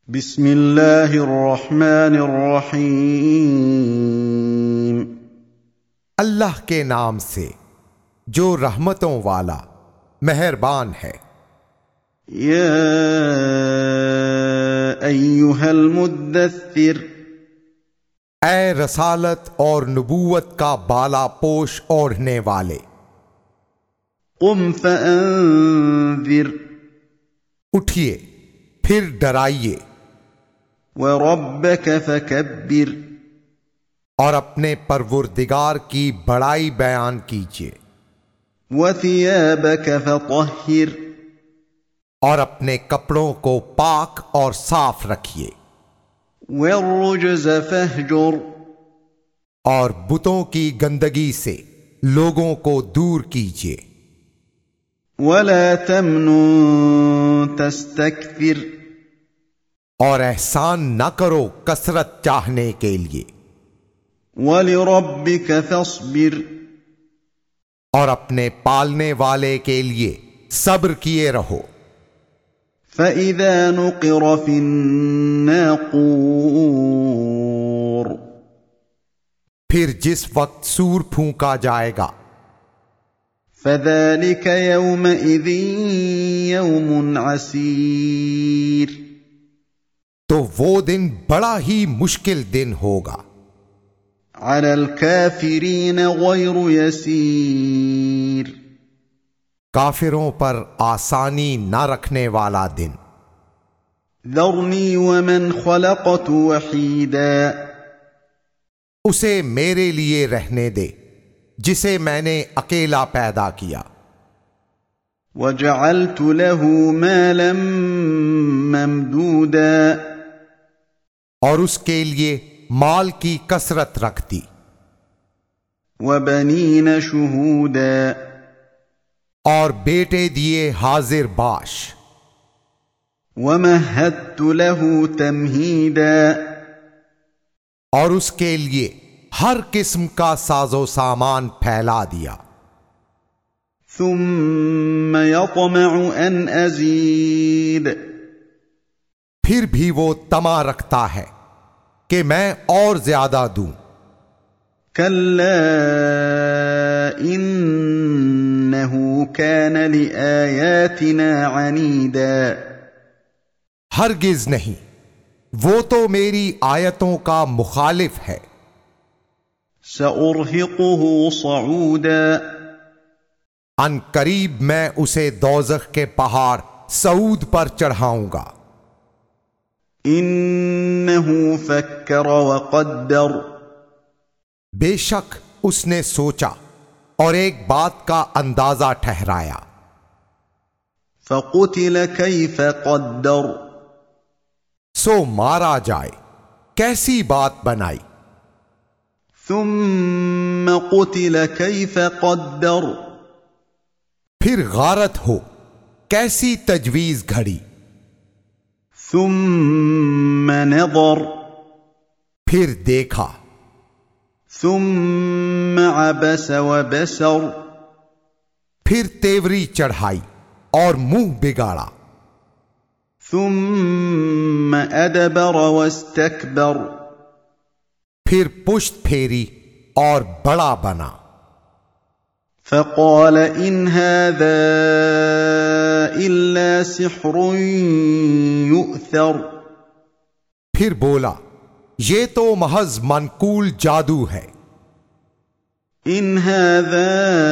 بسم اللہ الرحمن الرحیم۔ اللہ کے نام سے جو رحمتوں والا مہربان ہے۔ یا ایھا المدثر، اے رسالت اور نبوت کا بالا پوش اوڑھنے والے، قم فانذر، اٹھیے پھر ڈرائیے، وربک فکبر، اور اپنے پروردگار کی بڑائی بیان کیجیے، وثیابک فطہر، اور اپنے کپڑوں کو پاک اور صاف رکھیے، والرجز فہجر، اور بتوں کی گندگی سے لوگوں کو دور کیجیے، ولا تمنن تستکثر، اور احسان نہ کرو کثرت چاہنے کے لیے، ولربک فاصبر، اور اپنے پالنے والے کے لیے صبر کیے رہو، فَإِذَا نُقِرَ فِي النَّاقُورِ، پھر جس وقت سور پھونکا جائے گا، فَذَلِكَ يَوْمَئِذٍ يَوْمٌ عَسِيرٌ، تو وہ دن بڑا ہی مشکل دن ہوگا، عَلَى الْكَافِرِينَ غَيْرُ يَسِيرٌ، کافروں پر آسانی نہ رکھنے والا دن۔ ذَرْنِي وَمَنْ خَلَقْتُ وَحِيدًا، اسے میرے لیے رہنے دے جسے میں نے اکیلا پیدا کیا، وَجَعَلْتُ لَهُ مَالًا مَمْدُودًا، اور اس کے لیے مال کی کثرت رکھ دی، وَبَنِينَ شُهُودًا، اور بیٹے دیے حاضر باش، وَمَهَّدتُّ لَهُ تَمْهِيدًا، اور اس کے لیے ہر قسم کا ساز و سامان پھیلا دیا، ثُمَّ يَطْمَعُ أَنْ أَزِيدَ، پھر بھی وہ طمع رکھتا ہے کہ میں اور زیادہ دوں، كَلَّا إِنَّهُ كَانَ لِآيَاتِنَا عَنِيدًا، ہرگز نہیں، وہ تو میری آیتوں کا مخالف ہے، سَأُرْهِقُهُ صَعُودًا، ان قریب میں اسے دوزخ کے پہاڑ سعود پر چڑھاؤں گا، إِنَّهُ فَكَّرَ وَقَدَّرَ، بے شک اس نے سوچا اور ایک بات کا اندازہ ٹھہرایا، فَقُتِلَ كَيْفَ قَدَّرَ، سو مارا جائے کیسی بات بنائی، ثُمَّ قُتِلَ كَيْفَ قَدَّرَ، پھر غارت ہو کیسی تجویز گھڑی، ثُمَّ نَظَرَ، پھر دیکھا، ثُمَّ عَبَسَ وَبَسَرَ، پھر تیوری چڑھائی اور منہ بگاڑا، ثُمَّ أَدْبَرَ وَاسْتَكْبَرَ، پھر پشت پھیری اور بڑا بنا، فَقَالَ إِنْ هَذَا إِلَّا سِحْرٌ يُؤْثَرُ، پھر بولا یہ تو محض منقول جادو ہے، إِنْ هَذَا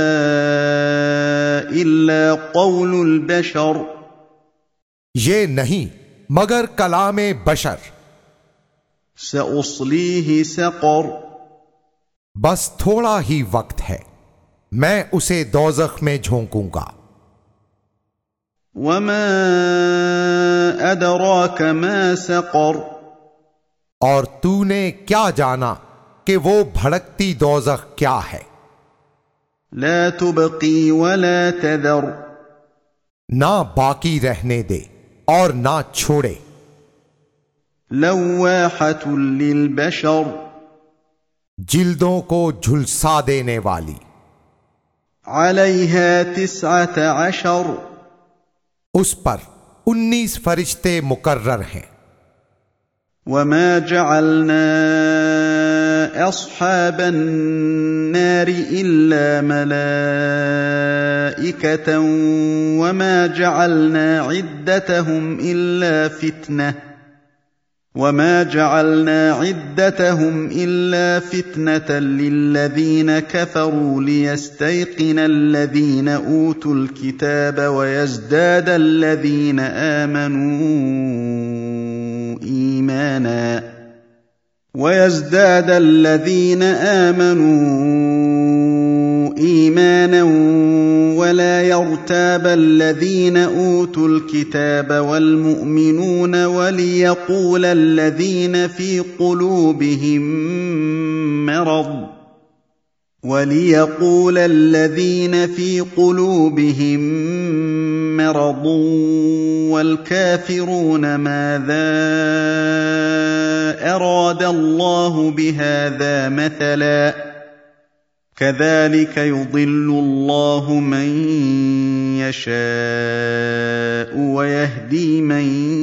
إِلَّا قَوْلُ الْبَشَرِ، یہ نہیں مگر کلام بشر، سَأُصْلِيهِ سَقَرَ، بس تھوڑا ہی وقت ہے میں اسے دوزخ میں جھونکوں گا، وَمَا أَدْرَاكَ مَا سَقَرُ، اور تو نے کیا جانا کہ وہ بھڑکتی دوزخ کیا ہے، لَا تُبْقِي وَلَا تَذَرُ، نہ باقی رہنے دے اور نہ چھوڑے، لَوَّاحَةٌ لِلْبَشَرِ، جلدوں کو جھلسا دینے والی، عَلَيْهَا 19، اس پر 19 فرشتے مقرر ہیں، وما جعلنا أصحاب النار إلا ملائكة وما جعلنا عدتهم إلا فتنة للذين كفروا ليستيقن الذين أوتوا الكتاب ويزداد الذين آمنوا إيمانا ولا يرتاب الذين أوتوا الكتاب والمؤمنون وليقول الذين في قلوبهم مرض والكافرون ماذا أراد الله بهذا مثلا كذلك يضل الله من يشاء ويهدي من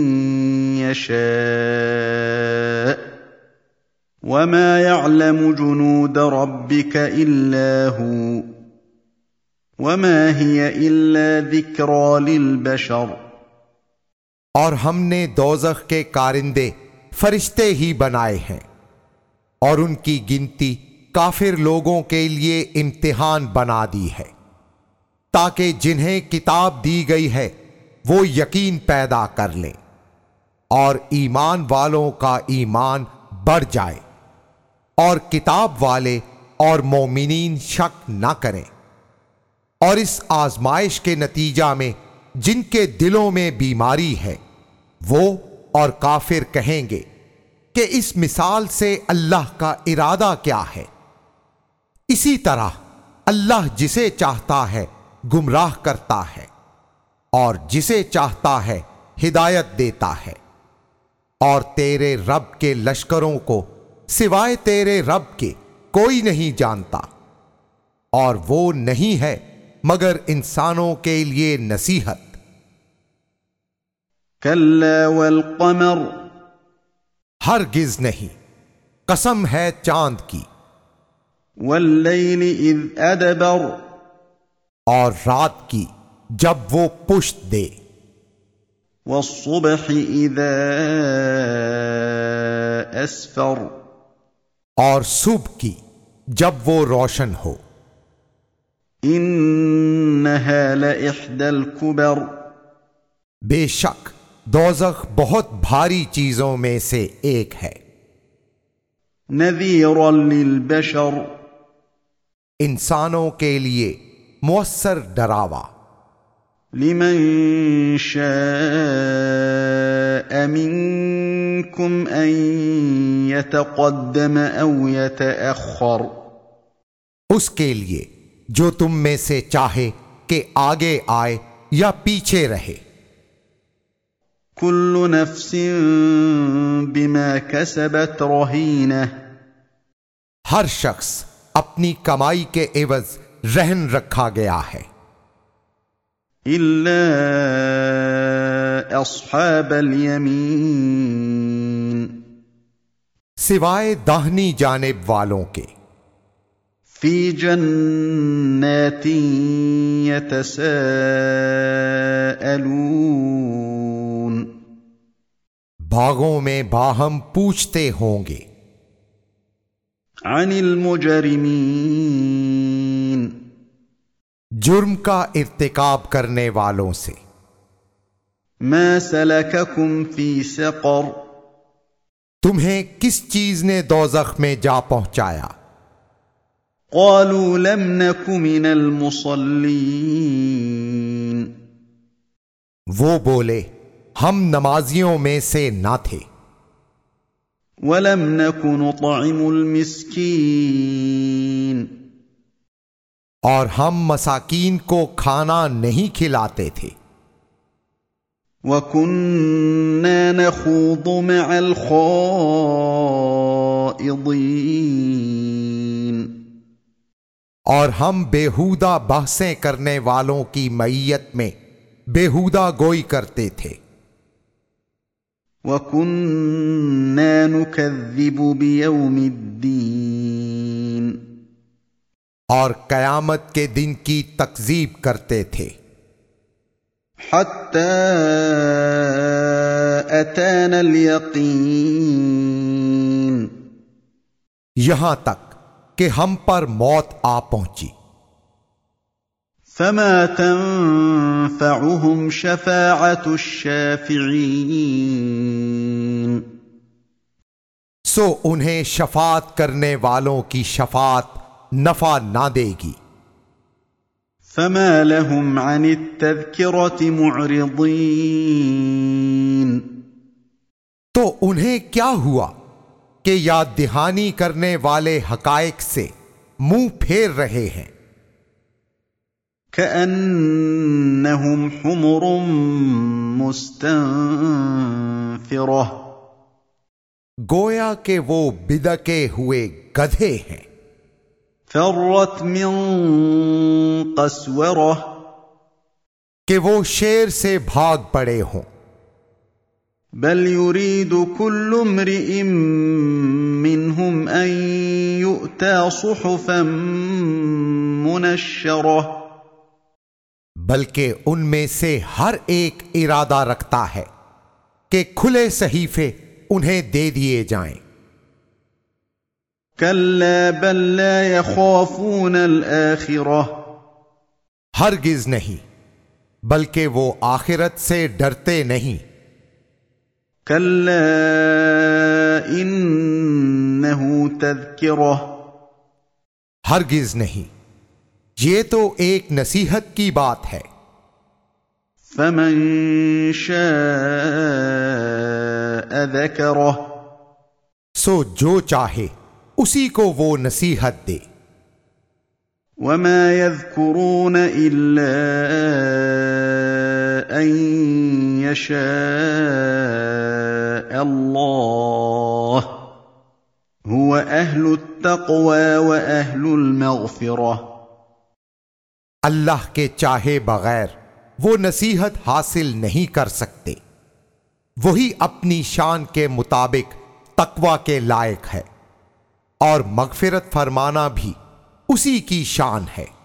يشاء وما يعلم جنود ربك إلا هو وما هي إلا ذكرى للبشر۔ اور ہم نے دوزخ کے کارندے فرشتے ہی بنائے ہیں اور ان کی گنتی کافر لوگوں کے لیے امتحان بنا دی ہے تاکہ جنہیں کتاب دی گئی ہے وہ یقین پیدا کر لیں اور ایمان والوں کا ایمان بڑھ جائے اور کتاب والے اور مومنین شک نہ کریں۔ اور اس آزمائش کے نتیجہ میں جن کے دلوں میں بیماری ہے وہ اور کافر کہیں گے کہ اس مثال سے اللہ کا ارادہ کیا ہے؟ اسی طرح اللہ جسے چاہتا ہے گمراہ کرتا ہے اور جسے چاہتا ہے ہدایت دیتا ہے، اور تیرے رب کے لشکروں کو سوائے تیرے رب کے کوئی نہیں جانتا، اور وہ نہیں ہے مگر انسانوں کے لیے نصیحت۔ کلا والقمر، ہرگز نہیں، قسم ہے چاند کی، واللیل اذ ادبر، اور رات کی جب وہ پشت دے، والصبح اذا اسفر، اور صبح کی جب وہ روشن ہو۔ انہا لإحدى الكبر، بے شک دوزخ بہت بھاری چیزوں میں سے ایک ہے۔ نذیرا للبشر، انسانوں کے لیے مؤثر ڈراوا۔ لمن شاء منکم ان یتقدم او یتأخر، اس کے لیے جو تم میں سے چاہے کہ آگے آئے یا پیچھے رہے۔ کل نفس بما کسبت رہینہ، ہر شخص اپنی کمائی کے عوض رہن رکھا گیا ہے، الا اصحاب الیمین، سوائے داہنی جانب والوں کے، فی جنات یتساءلون، باغوں میں باہم پوچھتے ہوں گے، عن المجرمین، جرم کا ارتکاب کرنے والوں سے، ما سلککم فی سقر، تمہیں کس چیز نے دوزخ میں جا پہنچایا؟ قالوا لم نک من المصلین، وہ بولے ہم نمازیوں میں سے نہ تھے، ولم نک نطعم المسکین، اور ہم مساکین کو کھانا نہیں کھلاتے تھے، وَكُنَّا نَخُوضُ مَعَ الْخَائِضِينَ، اور ہم بےہودہ بحثیں کرنے والوں کی معیت میں بےہودہ گوئی کرتے تھے، وَكُنَّا نُكَذِّبُ بِيَوْمِ الدِّينِ اور قیامت کے دن کی تکذیب کرتے تھے حَتَّى أَتَانَا الْيَقِينُ یہاں تک کہ ہم پر موت آ پہنچی فَمَا تَنفَعُهُمْ شَفَاعَةُ الشَّافِعِينَ سو انہیں شفاعت کرنے والوں کی شفاعت نفع نہ دے گی فَمَا لَهُمْ عَنِ التَّذْكِرَةِ مُعْرِضِينَ تو انہیں کیا ہوا کہ یاد دہانی کرنے والے حقائق سے منہ پھیر رہے ہیں كَأَنَّهُمْ حُمُرٌ مُسْتَنفِرَةٌ گویا کہ وہ بدکے ہوئے گدھے ہیں فَرَّتْ مِن قَسْوَرَةٍ کہ وہ شیر سے بھاگ پڑے ہوں بَلْ يُرِيدُ كُلُّ امْرِئٍ مِّنْهُمْ أَن يُؤْتَىٰ صُحُفًا مُّنَشَّرَةً بلکہ ان میں سے ہر ایک ارادہ رکھتا ہے کہ کھلے صحیفے انہیں دے دیے جائیں كَلَّا بَل لَّا يَخَافُونَ الْآخِرَةَ ہرگز نہیں بلکہ وہ آخرت سے ڈرتے نہیں كَلَّا إِنَّهُ تَذْكِرَةٌ ہرگز نہیں یہ تو ایک نصیحت کی بات ہے فَمَن شَاءَ ذَكَرَهُ سو جو چاہے اسی کو وہ نصیحت دے وَمَا يَذْكُرُونَ إِلَّا أَن يَشَاءَ اللَّهُ هُوَ أَهْلُ التَّقْوَى وَأَهْلُ الْمَغْفِرَةِ اللہ کے چاہے بغیر وہ نصیحت حاصل نہیں کر سکتے وہی اپنی شان کے مطابق تقوی کے لائق ہے اور مغفرت فرمانا بھی اسی کی شان ہے